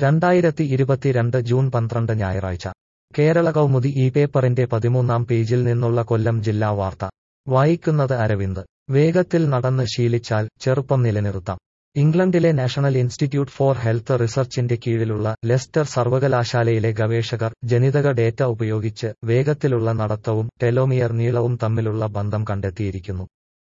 2022 June 12 ഞായറാഴ്ച കേരള കൗമുദി ഈ പേപ്പറിന്റെ 13-ാം പേജിൽ നിന്നുള്ള കൊല്ലം ജില്ലാ വാർത്ത വായിക്കുന്നത് അരവിന്ദ്. വേഗത്തിൽ നടന്ന് ശീലിച്ചാൽ ചെറുപ്പം നിലനിർത്താം. ഇംഗ്ലണ്ടിലെ നാഷണൽ ഇൻസ്റ്റിറ്റ്യൂട്ട് ഫോർ ഹെൽത്ത് റിസർച്ചിന്റെ കീഴിലുള്ള ലെസ്റ്റർ സർവകലാശാലയിലെ ഗവേഷകർ ജനിതക ഡേറ്റ ഉപയോഗിച്ച് വേഗത്തിലുള്ള നടത്തവും ടെലോമിയർ നീളവും തമ്മിലുള്ള ബന്ധം കണ്ടെത്തിയിരിക്കുന്നു.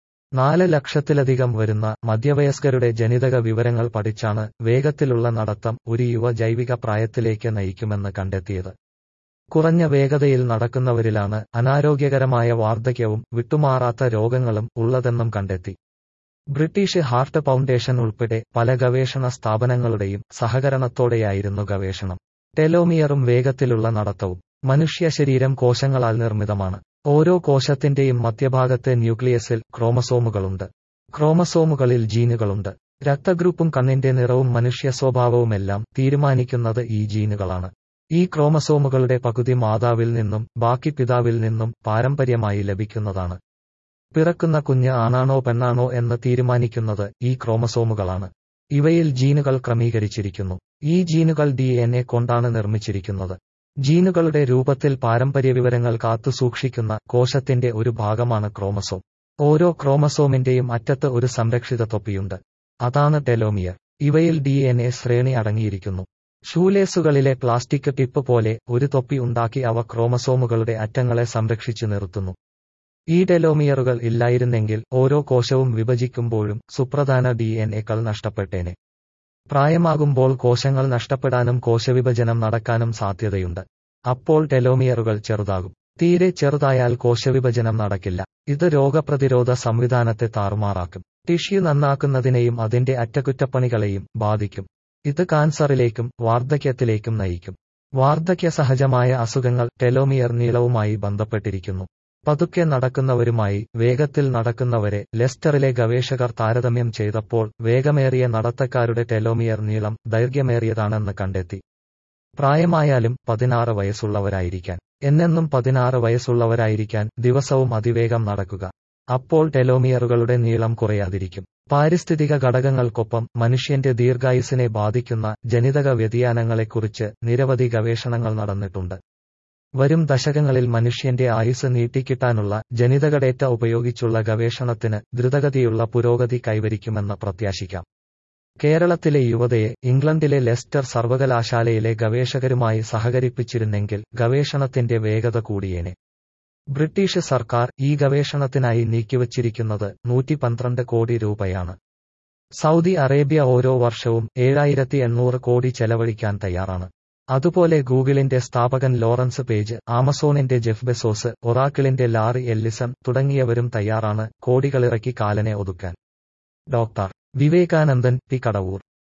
4 ലക്ഷത്തിലധികം വരുന്ന മധ്യവയസ്കരുടെ ജനിതക വിവരങ്ങൾ പഠിച്ചാണ് വേഗത്തിലുള്ള നടത്തം ഒരു യുവ ജൈവിക പ്രായത്തിലേക്ക് നയിക്കുമെന്ന് കണ്ടെത്തിയത്. കുറഞ്ഞ വേഗതയിൽ നടക്കുന്നവരിലാണ് അനാരോഗ്യകരമായ വാർദ്ധക്യവും വിട്ടുമാറാത്ത രോഗങ്ങളും ഉള്ളതെന്നും കണ്ടെത്തി. ബ്രിട്ടീഷ് ഹാർട്ട് ഫൗണ്ടേഷൻ ഉൾപ്പെടെ പല ഗവേഷണ സ്ഥാപനങ്ങളുടെയും സഹകരണത്തോടെയായിരുന്നു ഗവേഷണം. ടെലോമിയറും വേഗത്തിലുള്ള നടത്തവും. മനുഷ്യ ശരീരം കോശങ്ങളാൽ നിർമ്മിതമാണ്. ഓരോ കോശത്തിന്റെയും മധ്യഭാഗത്തെ ന്യൂക്ലിയസിൽ ക്രോമസോമുകളുണ്ട്. ക്രോമസോമുകളിൽ ജീനുകളുണ്ട്. രക്തഗ്രൂപ്പും കണ്ണിന്റെ നിറവും മനുഷ്യ സ്വഭാവവുമെല്ലാം തീരുമാനിക്കുന്നത് ഈ ജീനുകളാണ്. ഈ ക്രോമസോമുകളുടെ പകുതി മാതാവിൽ നിന്നും ബാക്കി പിതാവിൽ നിന്നും പാരമ്പര്യമായി ലഭിക്കുന്നതാണ്. പിറക്കുന്ന കുഞ്ഞ് ആണാണോ പെണ്ണാണോ എന്ന് തീരുമാനിക്കുന്നത് ഈ ക്രോമസോമുകളാണ്. ഇവയിൽ ജീനുകൾ ക്രമീകരിച്ചിരിക്കുന്നു. ഈ ജീനുകൾ DNA കൊണ്ടാണ് നിർമ്മിച്ചിരിക്കുന്നത്. ജീനുകളുടെ രൂപത്തിൽ പാരമ്പര്യവിവരങ്ങൾ കാത്തുസൂക്ഷിക്കുന്ന കോശത്തിന്റെ ഒരു ഭാഗമാണ് ക്രോമസോം. ഓരോ ക്രോമസോമിന്റെയും അറ്റത്ത് ഒരു സംരക്ഷിത തൊപ്പിയുണ്ട്. അതാണ് ടെലോമിയർ. ഇവയിൽ DNA ശ്രേണി അടങ്ങിയിരിക്കുന്നു. ഷൂലേസുകളിലെ പ്ലാസ്റ്റിക് ടിപ്പ് പോലെ ഒരു തൊപ്പി ഉണ്ടാക്കി അവ ക്രോമസോമുകളുടെ അറ്റങ്ങളെ സംരക്ഷിച്ചു നിർത്തുന്നു. ഈ ടെലോമിയറുകൾ ഇല്ലായിരുന്നെങ്കിൽ ഓരോ കോശവും വിഭജിക്കുമ്പോഴും സുപ്രധാന DNAകൾ നഷ്ടപ്പെട്ടേനെ. പ്രായമാകുമ്പോൾ കോശങ്ങൾ നഷ്ടപ്പെടാനും കോശവിഭജനം നടക്കാനും സാധ്യതയുണ്ട്. അപ്പോൾ ടെലോമിയറുകൾ ചെറുതാകും. തീരെ ചെറുതായാൽ കോശവിഭജനം നടക്കില്ല. ഇത് രോഗപ്രതിരോധ സംവിധാനത്തെ താറുമാറാക്കും. ടിഷ്യൂ നന്നാക്കുന്നതിനെയും അതിന്റെ അറ്റകുറ്റപ്പണികളെയും ബാധിക്കും. ഇത് കാൻസറിലേക്കും വാർദ്ധക്യത്തിലേക്കും നയിക്കും. വാർദ്ധക്യ സഹജമായ അസുഖങ്ങൾ ടെലോമിയർ നീളവുമായി ബന്ധപ്പെട്ടിരിക്കുന്നു. പതുക്കെ നടക്കുന്നവരുമായി വേഗത്തിൽ നടക്കുന്നവരെ ലെസ്റ്ററിലെ ഗവേഷകർ താരതമ്യം ചെയ്തപ്പോൾ വേഗമേറിയ നടത്തക്കാരുടെ ടെലോമിയർ നീളം ദൈർഘ്യമേറിയതാണെന്ന് കണ്ടെത്തി. പ്രായമായാലും 16 വയസ്സുള്ളവരായിരിക്കാൻ, എന്നെന്നും 16 വയസ്സുള്ളവരായിരിക്കാൻ, ദിവസവും അതിവേഗം നടക്കുക. അപ്പോൾ ടെലോമിയറുകളുടെ നീളം കുറയാതിരിക്കും. പാരിസ്ഥിതിക ഘടകങ്ങൾക്കൊപ്പം മനുഷ്യന്റെ ദീർഘായുസ്സിനെ ബാധിക്കുന്ന ജനിതക വ്യതിയാനങ്ങളെക്കുറിച്ച് നിരവധി ഗവേഷണങ്ങൾ നടന്നിട്ടുണ്ട്. വരും ദശകങ്ങളിൽ മനുഷ്യന്റെ ആയുസ് നീട്ടിക്കിട്ടാനുള്ള ജനിതക ഡേറ്റ ഉപയോഗിച്ചുള്ള ഗവേഷണത്തിന് ദ്രുതഗതിയുള്ള പുരോഗതി കൈവരിക്കുമെന്ന് പ്രത്യാശിക്കാം. കേരളത്തിലെ യുവതയെ ഇംഗ്ലണ്ടിലെ ലെസ്റ്റർ സർവകലാശാലയിലെ ഗവേഷകരുമായി സഹകരിപ്പിച്ചിരുന്നെങ്കിൽ ഗവേഷണത്തിന്റെ വേഗത കൂടിയേനെ. ബ്രിട്ടീഷ് സർക്കാർ ഈ ഗവേഷണത്തിനായി നീക്കിവച്ചിരിക്കുന്നത് 112 കോടി രൂപയാണ്. സൗദി അറേബ്യ ഓരോ വർഷവും 7800 കോടി ചെലവഴിക്കാൻ തയ്യാറാണ്. അതുപോലെ ഗൂഗിളിന്റെ സ്ഥാപകൻ ലോറൻസ് പേജ്, ആമസോണിന്റെ ജെഫ് ബെസോസ്, ഒറാക്കിളിന്റെ ലാറി എല്ലിസൺ തുടങ്ങിയവരും തയ്യാറാണ് കോടികളിറക്കി കാലനെ ഒതുക്കാൻ. Doctor Vivekanandan, P. കടവൂർ.